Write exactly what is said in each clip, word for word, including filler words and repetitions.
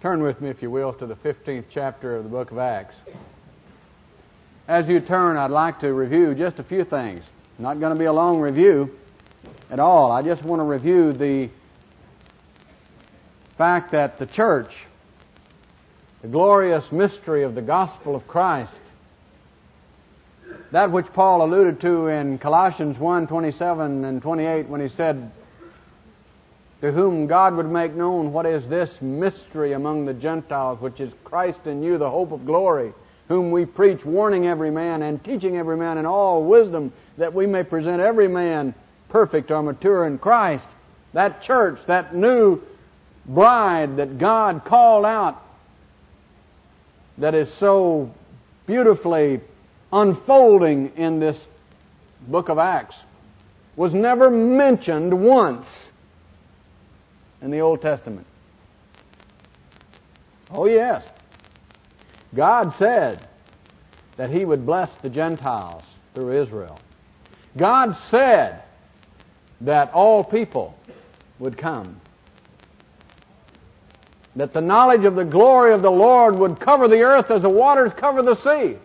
Turn with me, if you will, to the fifteenth chapter of the book of Acts. As you turn, I'd like to review just a few things. Not going to be a long review at all. I just want to review the fact that the church, the glorious mystery of the gospel of Christ, that which Paul alluded to in Colossians one, twenty-seven and twenty-eight when he said, to whom God would make known what is this mystery among the Gentiles, which is Christ in you, the hope of glory, whom we preach, warning every man and teaching every man in all wisdom, that we may present every man perfect or mature in Christ. That church, that new bride that God called out, that is so beautifully unfolding in this book of Acts, was never mentioned once in the Old Testament. Oh yes, God said that He would bless the Gentiles through Israel. God said that all people would come. That the knowledge of the glory of the Lord would cover the earth as the waters cover the sea.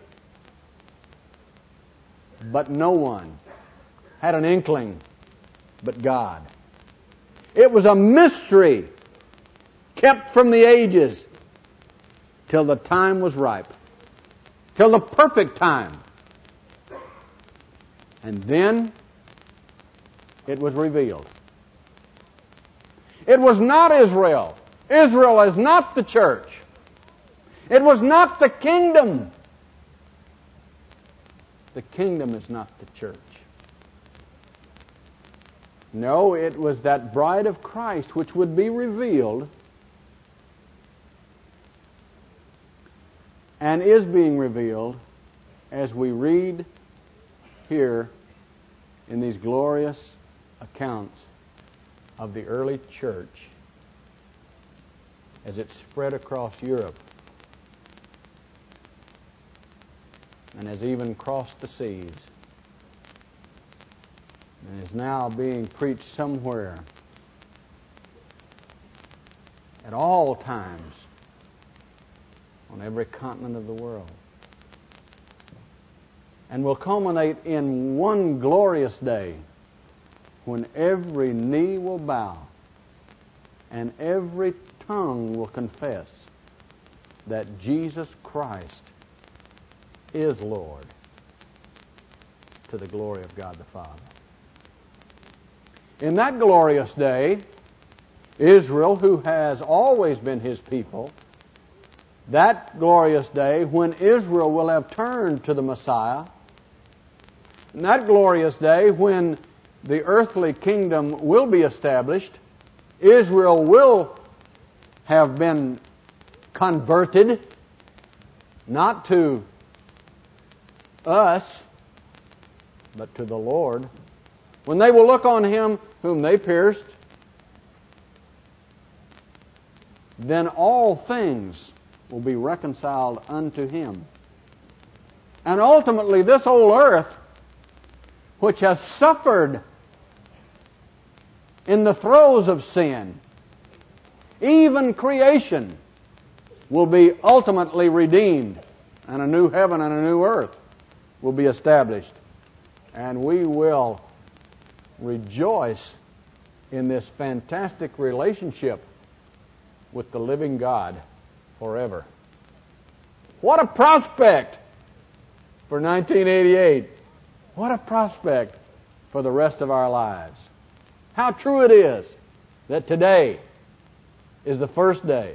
But no one had an inkling but God. It was a mystery kept from the ages till the time was ripe, till the perfect time. And then it was revealed. It was not Israel. Israel is not the church. It was not the kingdom. The kingdom is not the church. No, it was that bride of Christ which would be revealed and is being revealed as we read here in these glorious accounts of the early church as it spread across Europe and has even crossed the seas and is now being preached somewhere at all times on every continent of the world, and will culminate in one glorious day when every knee will bow and every tongue will confess that Jesus Christ is Lord, to the glory of God the Father. In that glorious day, Israel, who has always been His people, that glorious day when Israel will have turned to the Messiah, and that glorious day when the earthly kingdom will be established, Israel will have been converted, not to us, but to the Lord. When they will look on Him whom they pierced, then all things will be reconciled unto Him. And ultimately this whole earth, which has suffered in the throes of sin, even creation, will be ultimately redeemed, and a new heaven and a new earth will be established. And we will rejoice in this fantastic relationship with the living God forever. What a prospect for nineteen eighty-eight. What a prospect for the rest of our lives. How true it is that today is the first day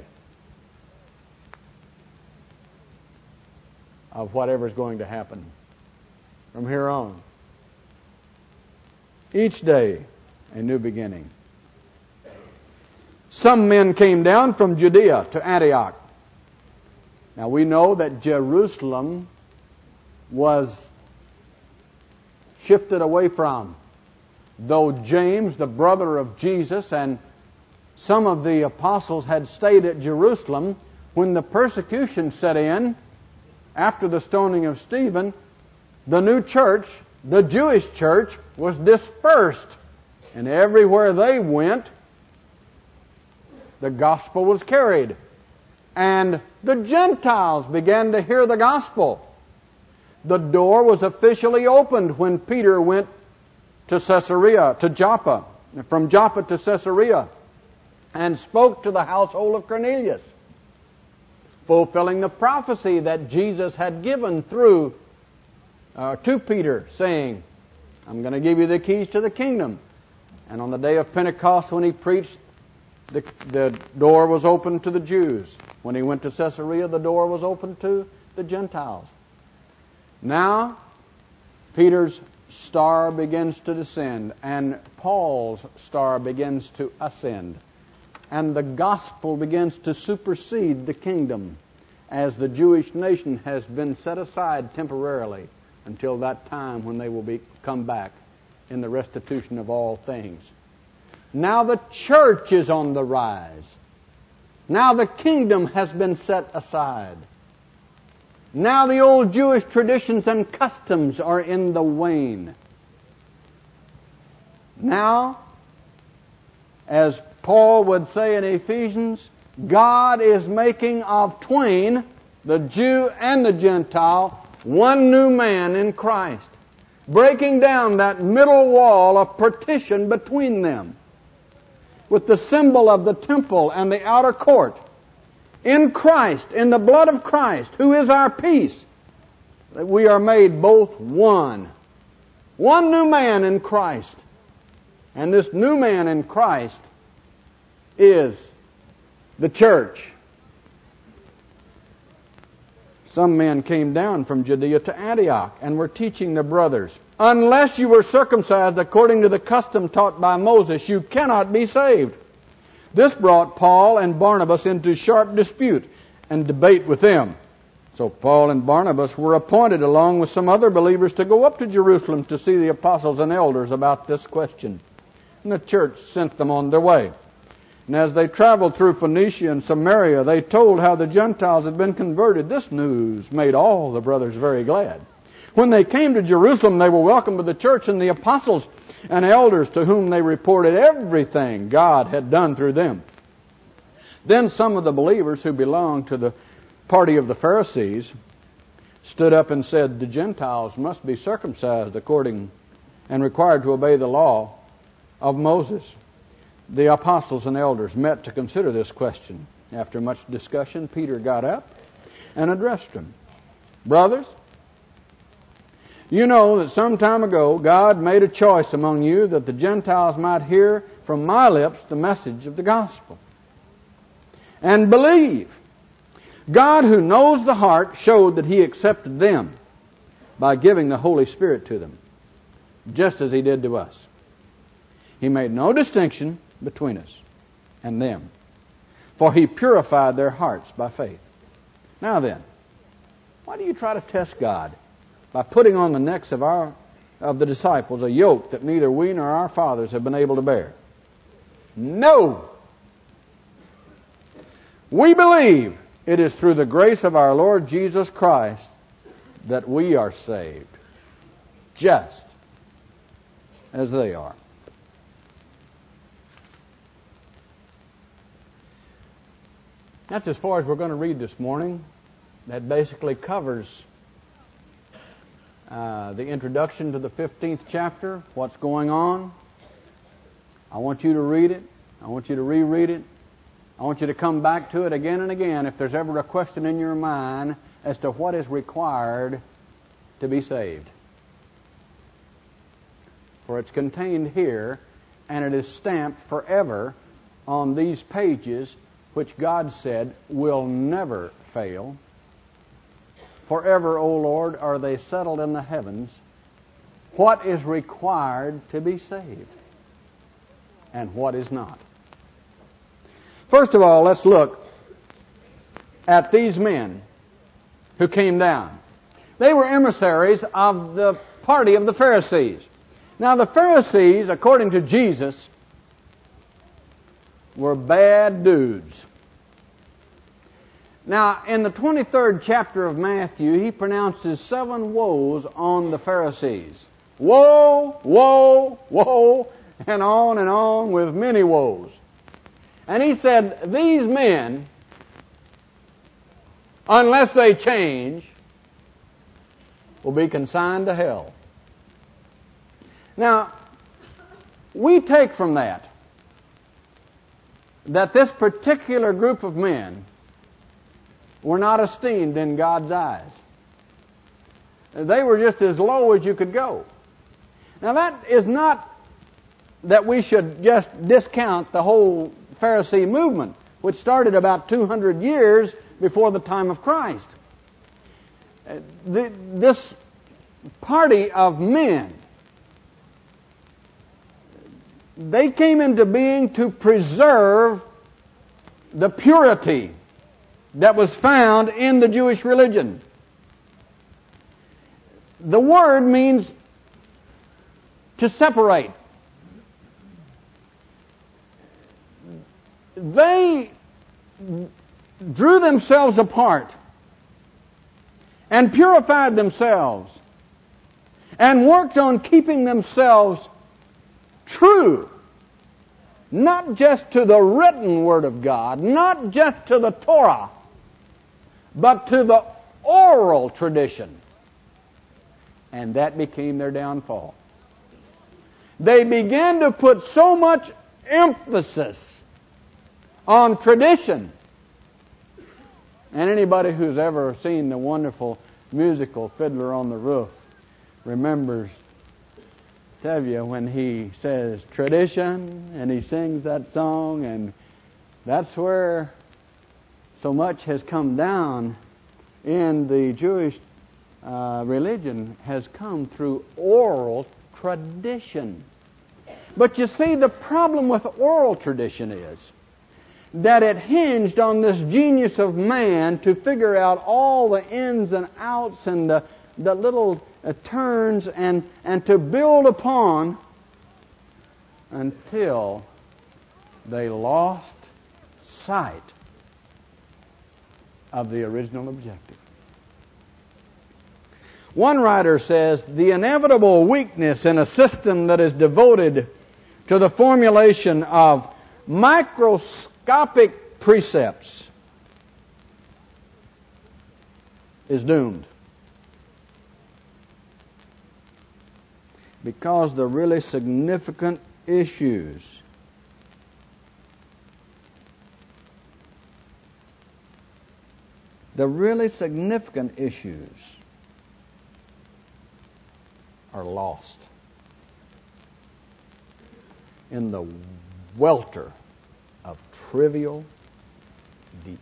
of whatever is going to happen from here on. Each day, a new beginning. Some men came down from Judea to Antioch. Now we know that Jerusalem was shifted away from, though James, the brother of Jesus, and some of the apostles had stayed at Jerusalem. When the persecution set in after the stoning of Stephen, the new church, the Jewish church, was dispersed, and everywhere they went, the gospel was carried. and the Gentiles began to hear the gospel. The door was officially opened when Peter went to Caesarea, to Joppa, from Joppa to Caesarea, and spoke to the household of Cornelius, fulfilling the prophecy that Jesus had given through uh, to Peter, saying, I'm going to give you the keys to the kingdom. And on the day of Pentecost, when he preached, the, the door was open to the Jews. When he went to Caesarea, the door was open to the Gentiles. Now, Peter's star begins to descend, and Paul's star begins to ascend. And the gospel begins to supersede the kingdom, as the Jewish nation has been set aside temporarily until that time when they will be come back in the restitution of all things. Now the church is on the rise. Now the kingdom has been set aside. Now the old Jewish traditions and customs are in the wane. Now, as Paul would say in Ephesians, God is making of twain, the Jew and the Gentile, one new man in Christ, breaking down that middle wall of partition between them, with the symbol of the temple and the outer court. In Christ, in the blood of Christ, who is our peace, that we are made both one. One new man in Christ. And this new man in Christ is the church. Some men came down from Judea to Antioch and were teaching the brothers, unless you were circumcised according to the custom taught by Moses, you cannot be saved. This brought Paul and Barnabas into sharp dispute and debate with them. So Paul and Barnabas were appointed along with some other believers to go up to Jerusalem to see the apostles and elders about this question. And the church sent them on their way. And as they traveled through Phoenicia and Samaria, they told how the Gentiles had been converted. This news made all the brothers very glad. When they came to Jerusalem, they were welcomed by the church and the apostles and elders, to whom they reported everything God had done through them. Then some of the believers who belonged to the party of the Pharisees stood up and said, the Gentiles must be circumcised according and required to obey the law of Moses. The apostles and elders met to consider this question. After much discussion, Peter got up and addressed them. Brothers, you know that some time ago God made a choice among you that the Gentiles might hear from my lips the message of the gospel and believe. God, who knows the heart, showed that He accepted them by giving the Holy Spirit to them, just as He did to us. He made no distinction between us and them, for He purified their hearts by faith. Now then, why do you try to test God by putting on the necks of our of the disciples a yoke that neither we nor our fathers have been able to bear? No! We believe it is through the grace of our Lord Jesus Christ that we are saved, just as they are. That's as far as we're going to read this morning. That basically covers uh, the introduction to the fifteenth chapter, what's going on. I want you to read it. I want you to reread it. I want you to come back to it again and again if there's ever a question in your mind as to what is required to be saved. For it's contained here, and it is stamped forever on these pages, which God said will never fail. Forever, O Lord, are they settled in the heavens. What is required to be saved, and what is not? First of all, let's look at these men who came down. They were emissaries of the party of the Pharisees. Now, the Pharisees, according to Jesus, were bad dudes. Now, in the twenty-third chapter of Matthew, He pronounces seven woes on the Pharisees. Woe, woe, woe, and on and on with many woes. And He said, these men unless they change, will be consigned to hell. Now, we take from that that this particular group of men were not esteemed in God's eyes. They were just as low as you could go. Now, that is not that we should just discount the whole Pharisee movement, which started about two hundred years before the time of Christ. This party of men, they came into being to preserve the purity that was found in the Jewish religion. The word means to separate. They drew themselves apart and purified themselves and worked on keeping themselves true, not just to the written Word of God, not just to the Torah, but to the oral tradition. And that became their downfall. They began to put so much emphasis on tradition. And anybody who's ever seen the wonderful musical Fiddler on the Roof remembers Tevye when he says tradition and he sings that song, and that's where so much has come down in the Jewish uh, religion, has come through oral tradition. But you see, the problem with oral tradition is that it hinged on this genius of man to figure out all the ins and outs and the, the little uh, turns and, and to build upon until they lost sight of the original objective. One writer says, the inevitable weakness in a system that is devoted to the formulation of microscopic precepts is doomed. Because the really significant issues the really significant issues are lost in the welter of trivial detail.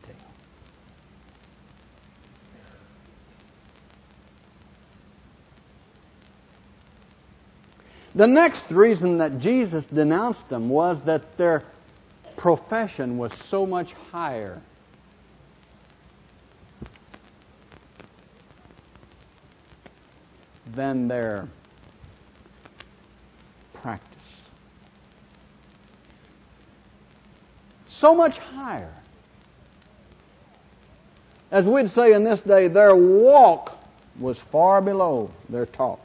The next reason that Jesus denounced them was that their profession was so much higher than their practice. So much higher. As we'd say in this day, their walk was far below their talk.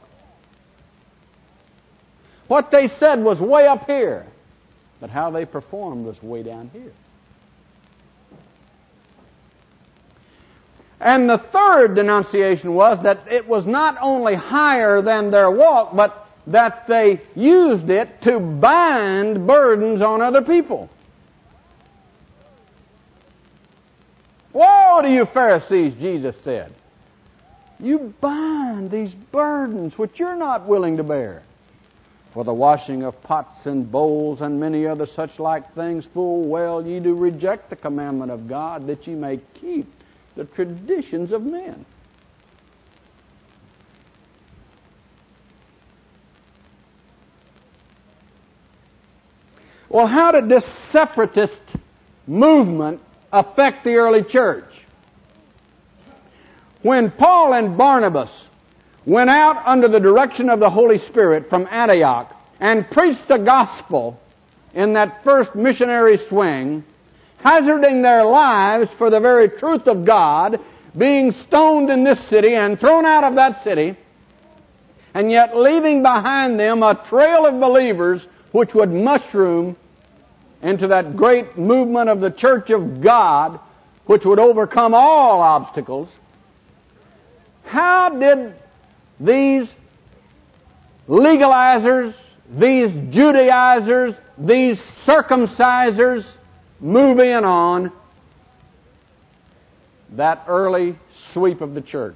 What they said was way up here, but how they performed was way down here. And the third denunciation was that it was not only higher than their walk, but that they used it to bind burdens on other people. Woe to you Pharisees, Jesus said. You bind these burdens which you're not willing to bear. For the washing of pots and bowls and many other such like things, full well ye do reject the commandment of God, that ye may keep the traditions of men. Well, how did this separatist movement affect the early church? When Paul and Barnabas went out under the direction of the Holy Spirit from Antioch and preached the gospel in that first missionary swing, hazarding their lives for the very truth of God, being stoned in this city and thrown out of that city, and yet leaving behind them a trail of believers which would mushroom into that great movement of the Church of God, which would overcome all obstacles, how did these legalizers, these Judaizers, these circumcisers move in on that early sweep of the church?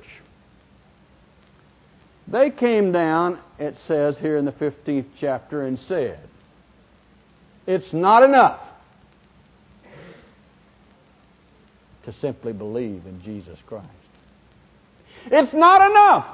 They came down, it says here in the fifteenth chapter, and said, it's not enough to simply believe in Jesus Christ. It's not enough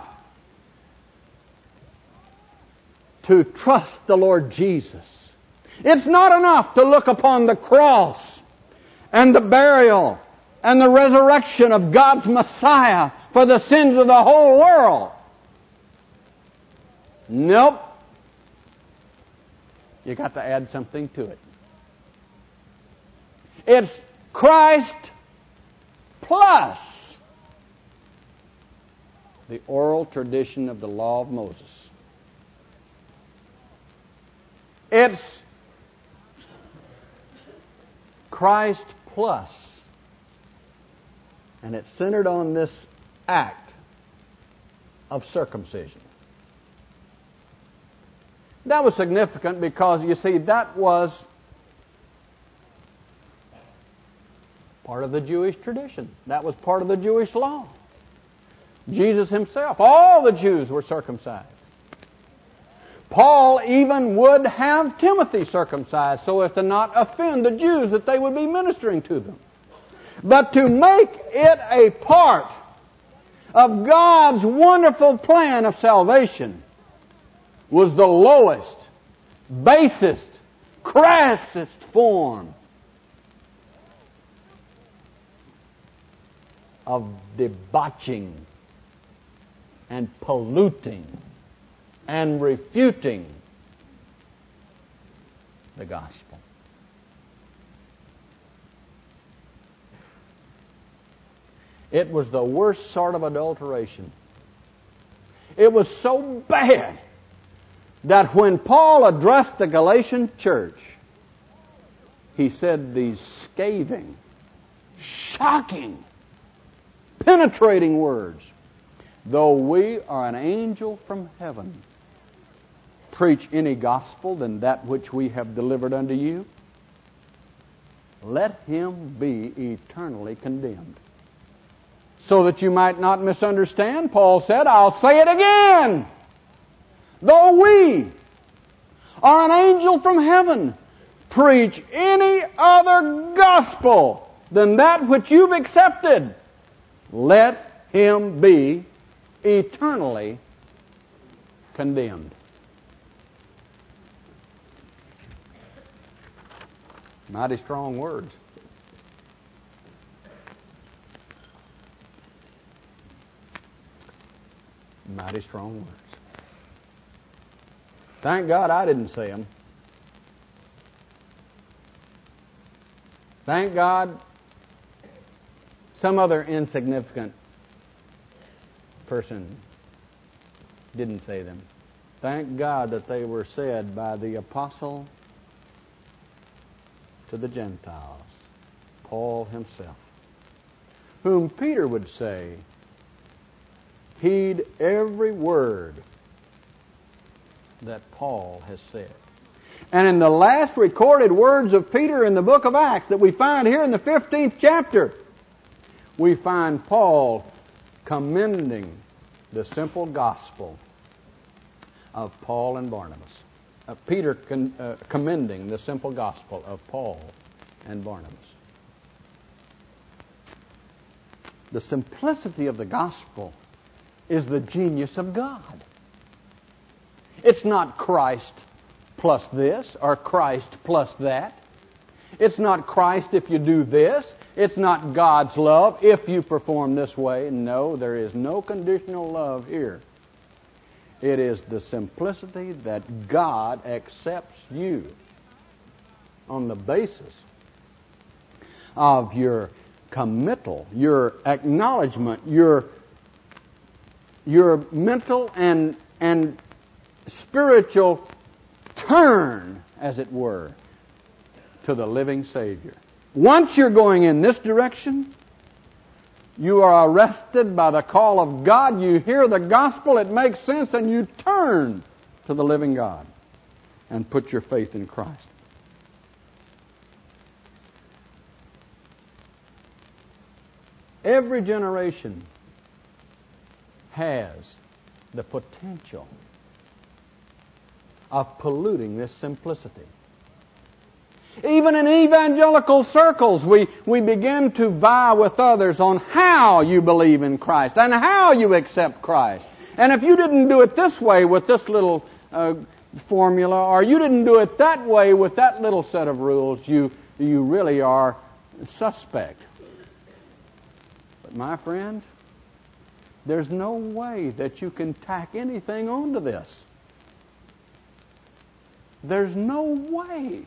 to trust the Lord Jesus. It's not enough to look upon the cross and the burial and the resurrection of God's Messiah for the sins of the whole world. Nope. You got to add something to it. It's Christ plus the oral tradition of the law of Moses. It's Christ plus, and it's centered on this act of circumcision. That was significant because, you see, that was part of the Jewish tradition. That was part of the Jewish law. Jesus himself, all the Jews were circumcised. Paul even would have Timothy circumcised so as to not offend the Jews that they would be ministering to them. But to make it a part of God's wonderful plan of salvation was the lowest, basest, crassest form of debauching and polluting and refuting the gospel. It was the worst sort of adulteration. It was so bad that when Paul addressed the Galatian church, he said these scathing, shocking, penetrating words. Though we are an angel from heaven, preach any gospel than that which we have delivered unto you, let him be eternally condemned. So that you might not misunderstand, Paul said, I'll say it again. Though we are an angel from heaven, preach any other gospel than that which you've accepted, let him be eternally condemned. Mighty strong words. Mighty strong words. Thank God I didn't say them. Thank God some other insignificant person didn't say them. Thank God that they were said by the apostle to the Gentiles, Paul himself, whom Peter would say, heed every word that Paul has said. And in the last recorded words of Peter in the book of Acts that we find here in the fifteenth chapter, we find Paul commending the simple gospel of Paul and Barnabas. Uh, Peter con, uh, commending the simple gospel of Paul and Barnabas. The simplicity of the gospel is the genius of God. It's not Christ plus this or Christ plus that. It's not Christ if you do this. It's not God's love if you perform this way. No, there is no conditional love here. It is the simplicity that God accepts you on the basis of your committal, your acknowledgement, your your mental and and spiritual turn, as it were, to the living Savior. Once you're going in this direction, You are arrested by the call of God. You hear the gospel, it makes sense, and you turn to the living God and put your faith in Christ. Every generation has the potential of polluting this simplicity. Even in evangelical circles, we, we begin to vie with others on how you believe in Christ and how you accept Christ. And if you didn't do it this way with this little uh, formula, or you didn't do it that way with that little set of rules, you, you really are suspect. But my friends, there's no way that you can tack anything onto this. There's no way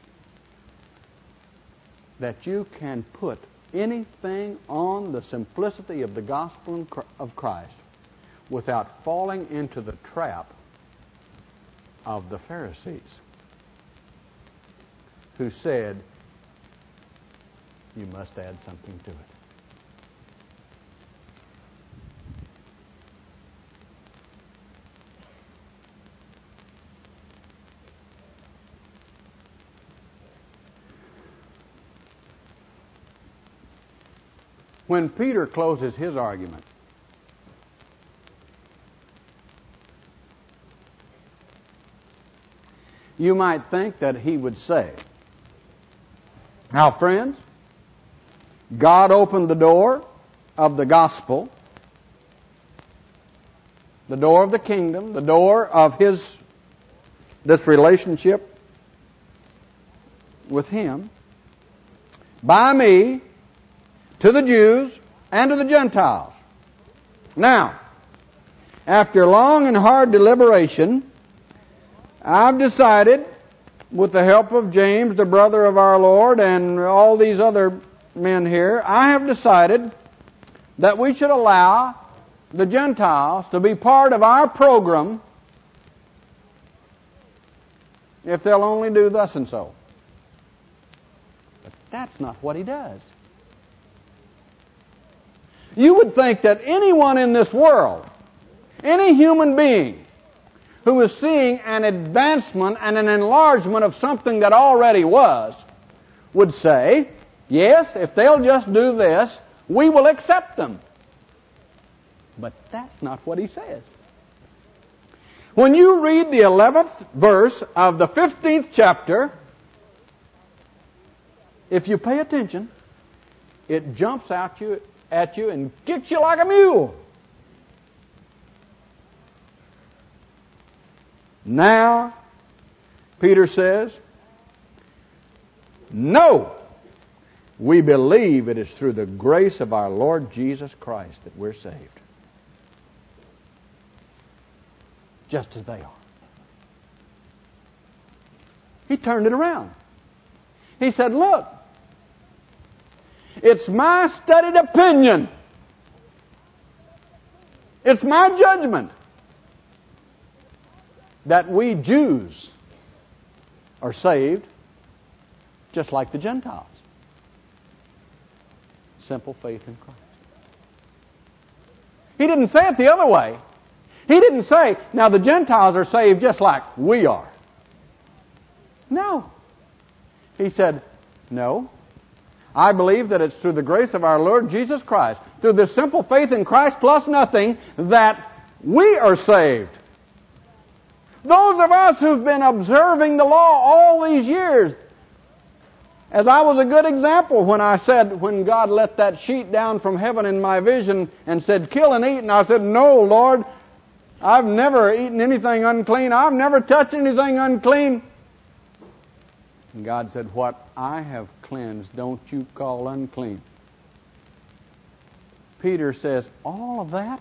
that you can put anything on the simplicity of the gospel of Christ without falling into the trap of the Pharisees, who said, you must add something to it. When Peter closes his argument, you might think that he would say, now friends, God opened the door of the gospel, the door of the kingdom, the door of His, this relationship with Him, by me, to the Jews and to the Gentiles. Now, after long and hard deliberation, I've decided, with the help of James, the brother of our Lord, and all these other men here, I have decided that we should allow the Gentiles to be part of our program if they'll only do thus and so. But that's not what he does. You would think that anyone in this world, any human being who is seeing an advancement and an enlargement of something that already was, would say, yes, if they'll just do this, we will accept them. But that's not what he says. When you read the eleventh verse of the fifteenth chapter, if you pay attention, it jumps out you at you and kicks you like a mule. Now, Peter says, no, we believe it is through the grace of our Lord Jesus Christ that we're saved. Just as they are. He turned it around. He said, look, it's my studied opinion. It's my judgment that we Jews are saved just like the Gentiles. Simple faith in Christ. He didn't say it the other way. He didn't say, now the Gentiles are saved just like we are. No. He said, no. I believe that it's through the grace of our Lord Jesus Christ, through the simple faith in Christ plus nothing, that we are saved. Those of us who've been observing the law all these years, as I was a good example when I said, when God let that sheet down from heaven in my vision and said, kill and eat, and I said, no, Lord, I've never eaten anything unclean. I've never touched anything unclean. And God said, what I have cleansed, don't you call unclean. Peter says, all of that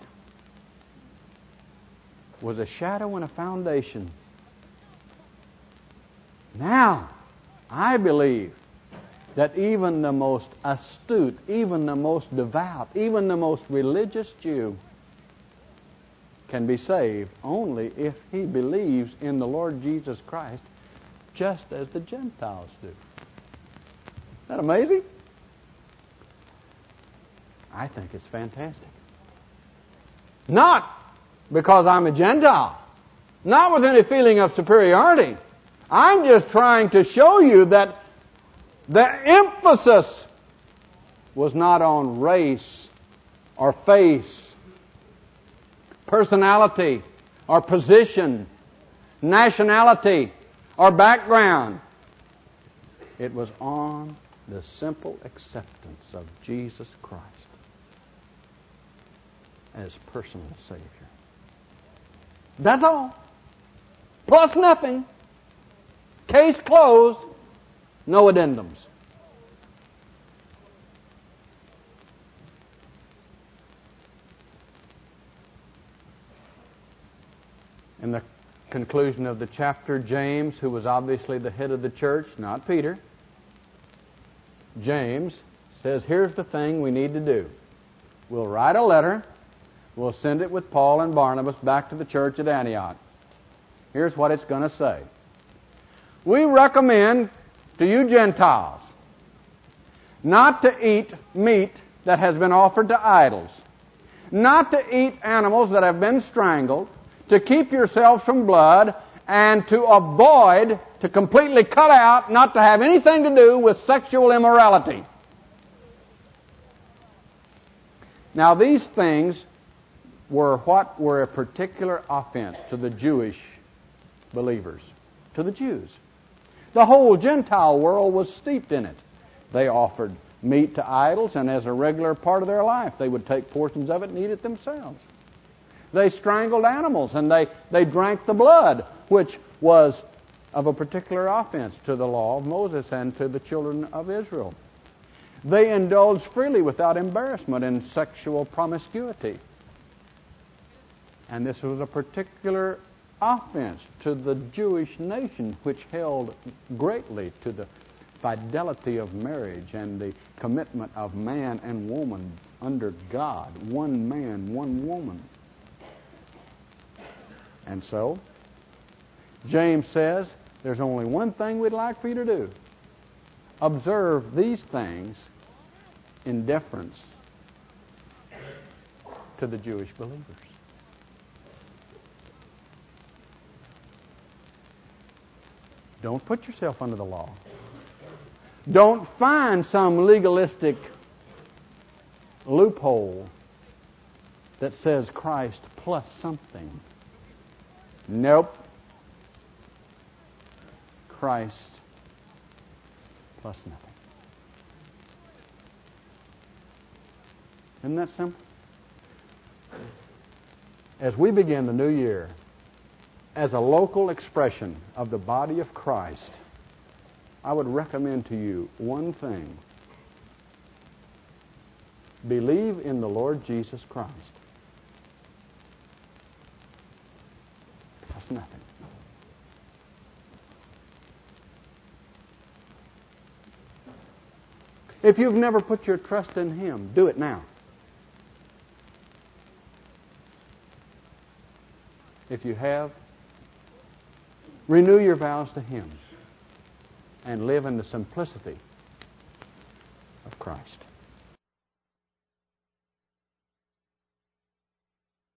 was a shadow and a foundation. Now, I believe that even the most astute, even the most devout, even the most religious Jew can be saved only if he believes in the Lord Jesus Christ just as the Gentiles do. Isn't that amazing? I think it's fantastic. Not because I'm a Gentile. Not with any feeling of superiority. I'm just trying to show you that the emphasis was not on race or face, personality or position, nationality or background. It was on the simple acceptance of Jesus Christ as personal Savior. That's all. Plus nothing. Case closed. No addendums. In the conclusion of the chapter, James, who was obviously the head of the church, not Peter, James says, here's the thing we need to do. We'll write a letter. We'll send it with Paul and Barnabas back to the church at Antioch. Here's what it's going to say. We recommend to you Gentiles not to eat meat that has been offered to idols, not to eat animals that have been strangled, to keep yourselves from blood, and to avoid, to completely cut out, not to have anything to do with sexual immorality. Now these things were what were a particular offense to the Jewish believers, to the Jews. The whole Gentile world was steeped in it. They offered meat to idols, and as a regular part of their life, they would take portions of it and eat it themselves. They strangled animals, and they, they drank the blood, which was of a particular offense to the law of Moses and to the children of Israel. They indulged freely without embarrassment in sexual promiscuity. And this was a particular offense to the Jewish nation, which held greatly to the fidelity of marriage and the commitment of man and woman under God. One man, one woman. And so, James says, there's only one thing we'd like for you to do. Observe these things in deference to the Jewish believers. Don't put yourself under the law. Don't find some legalistic loophole that says Christ plus something. Nope. Christ plus nothing. Isn't that simple? As we begin the new year, as a local expression of the body of Christ, I would recommend to you one thing. Believe in the Lord Jesus Christ. That's nothing. If you've never put your trust in Him, do it now. If you have, renew your vows to Him and live in the simplicity of Christ.